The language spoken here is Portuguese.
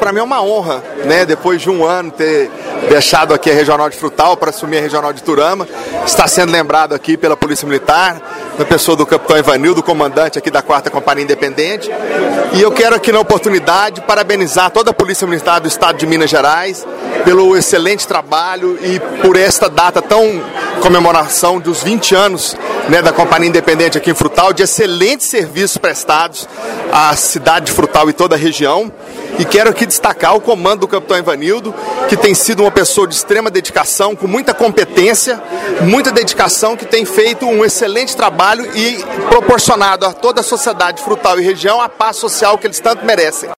para mim é uma honra, né, depois de um ano ter deixado aqui a Regional de Frutal para assumir a Regional de Turama, está sendo lembrado aqui pela Polícia Militar, na pessoa do capitão Ivanildo, comandante aqui da 4ª Companhia Independente, e eu quero aqui na oportunidade parabenizar toda a Polícia Militar do Estado de Minas Gerais pelo excelente trabalho e por esta data tão comemoração dos 20 anos, né, da Companhia Independente aqui em Frutal, de excelentes serviços prestados à cidade de Frutal e toda a região. E quero aqui destacar o comando do capitão Ivanildo, que tem sido uma pessoa de extrema dedicação, com muita competência, muita dedicação, que tem feito um excelente trabalho e proporcionado a toda a sociedade de Frutal e região a paz social que eles tanto merecem.